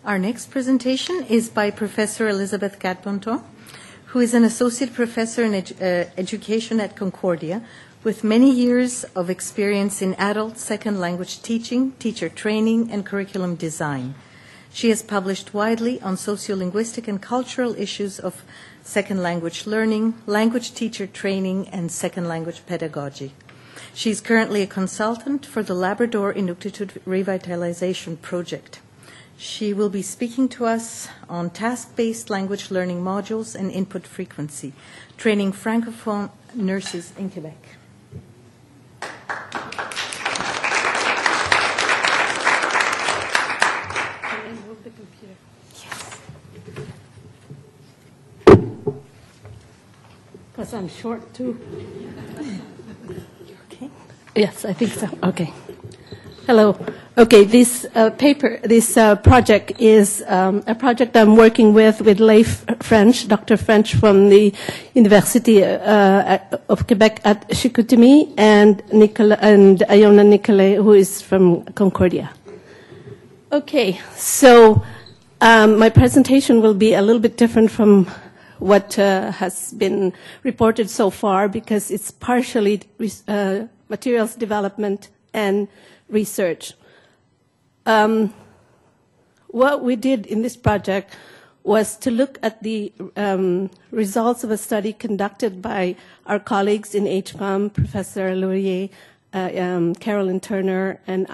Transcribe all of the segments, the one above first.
Our next presentation is by Professor Elizabeth Cadponton, who is an associate professor in education at Concordia, with many years of experience in adult second language teaching, teacher training, and curriculum design. She has published widely on sociolinguistic and cultural issues of second language learning, language teacher training, and second language pedagogy. She is currently a consultant for the Labrador Inuktitut Revitalization Project. She will be speaking to us on task-based language learning modules and input frequency, training Francophone nurses in Quebec. Because I'm short too. You okay? Yes, I think so. Okay. Hello. Okay, this project is a project I'm working with Leif French, Dr. French from the University of Quebec at Chicoutimi, and Iona Nicolai, who is from Concordia. Okay, so my presentation will be a little bit different from what has been reported so far, because it's partially materials development and research. What we did in this project was to look at the results of a study conducted by our colleagues in HPAM, Professor Laurier, Carolyn Turner, and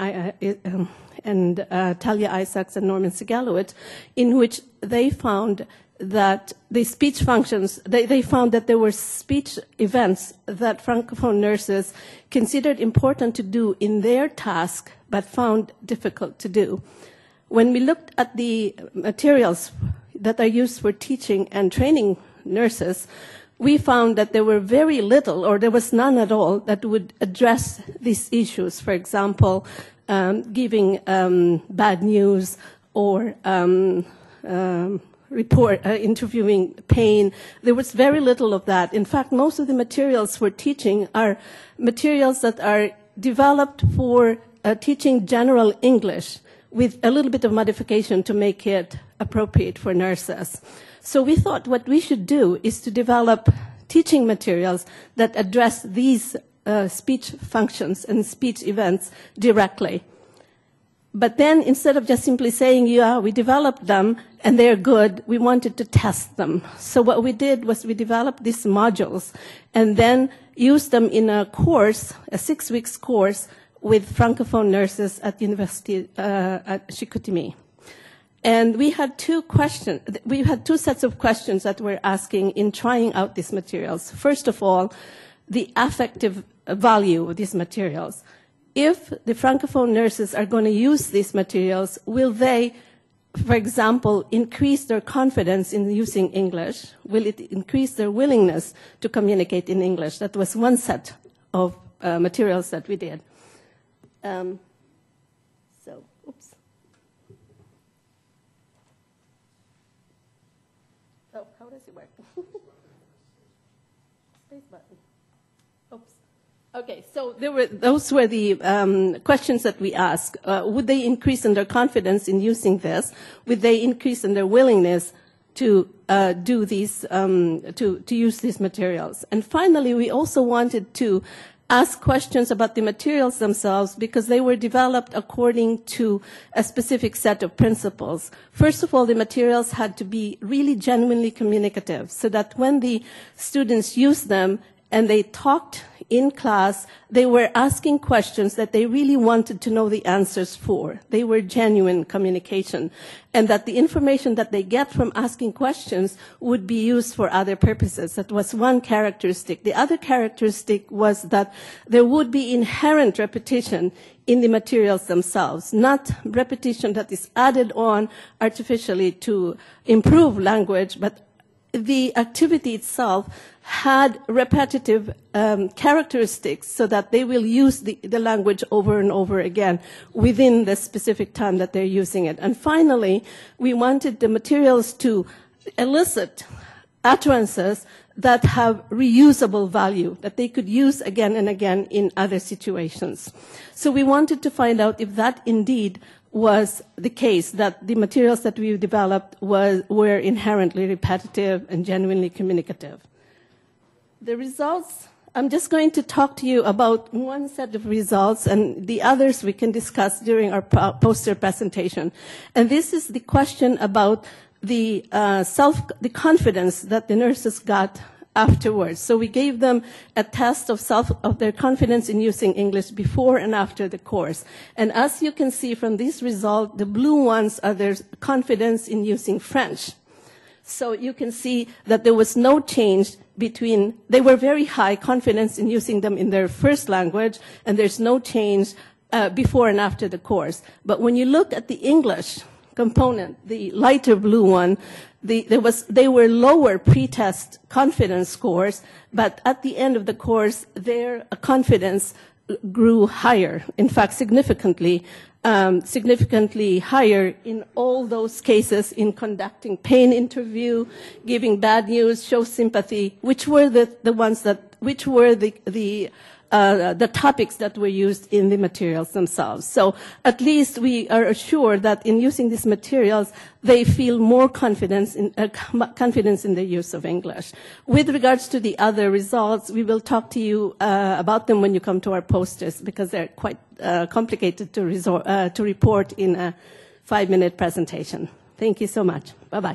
Talia Isaacs and Norman Sigalowitz, in which they found that the speech functions, they found that there were speech events that Francophone nurses considered important to do in their task, but found difficult to do. When we looked at the materials that are used for teaching and training nurses, we found that there were very little, or there was none at all, that would address these issues. For example, giving bad news or interviewing pain. There was very little of that. In fact, most of the materials for teaching are materials that are developed for teaching general English with a little bit of modification to make it appropriate for nurses. So we thought what we should do is to develop teaching materials that address these speech functions and speech events directly. But then, instead of just simply saying, yeah, we developed them and they're good, we wanted to test them. So what we did was we developed these modules and then used them in a course, a 6-week course, with Francophone nurses at University at Chicoutimi. And we had two sets of questions that we're asking in trying out these materials. First of all, the affective value of these materials. If the Francophone nurses are going to use these materials, will they, for example, increase their confidence in using English? Will it increase their willingness to communicate in English? That was one set of materials that we did. Oops. Oh, how does it work? Space button. Oops. Okay, so those were the questions that we asked. Would they increase in their confidence in using this? Would they increase in their willingness to do these, to use these materials? And finally, we also wanted to ask questions about the materials themselves, because they were developed according to a specific set of principles. First of all, the materials had to be really genuinely communicative, so that when the students used them and they talked in class, they were asking questions that they really wanted to know the answers for. They were genuine communication. And that the information that they get from asking questions would be used for other purposes. That was one characteristic. The other characteristic was that there would be inherent repetition in the materials themselves, not repetition that is added on artificially to improve language, but the activity itself had repetitive characteristics, so that they will use the language over and over again within the specific time that they're using it. And finally, we wanted the materials to elicit utterances that have reusable value, that they could use again and again in other situations. So we wanted to find out if that indeed was the case, that the materials that we developed were inherently repetitive and genuinely communicative. The results, I'm just going to talk to you about one set of results, and the others we can discuss during our poster presentation. And this is the question about the confidence that the nurses got afterwards. So we gave them a test of their confidence in using English before and after the course. And as you can see from this result, the blue ones are their confidence in using French. So you can see that there was no change between, they were very high confidence in using them in their first language, and there's no change before and after the course. But when you look at the English component, the lighter blue one, they were lower pre-test confidence scores, but at the end of the course, their confidence grew higher, in fact, significantly higher in all those cases in conducting pain interview, giving bad news, show sympathy, which were the topics that were used in the materials themselves. So at least we are assured that in using these materials, they feel more confidence in the use of English. With regards to the other results, we will talk to you about them when you come to our posters, because they're quite complicated to report in a 5-minute presentation. Thank you so much. Bye-bye.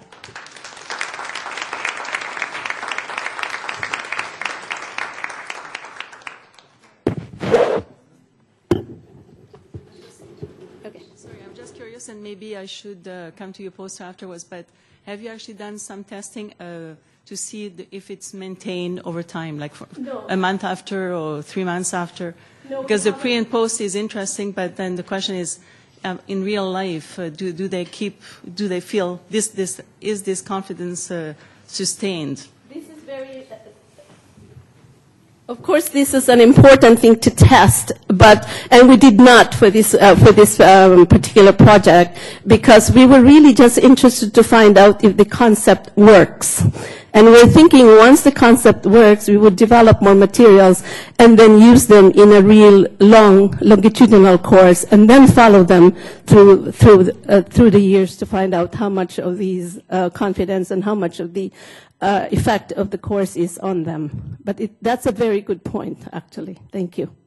And maybe I should come to your poster afterwards, but have you actually done some testing to see if it's maintained over time, like a month after or 3 months after? No, because the pre and post is interesting, but then the question is, in real life, do they feel is this confidence sustained? This is very. Of course, this is an important thing to test, and we did not for this particular project, because we were really just interested to find out if the concept works. And we're thinking once the concept works, we would develop more materials and then use them in a real longitudinal course, and then follow them through the years to find out how much of these confidence and how much of the effect of the course is on them. But that's a very good point, actually. Thank you.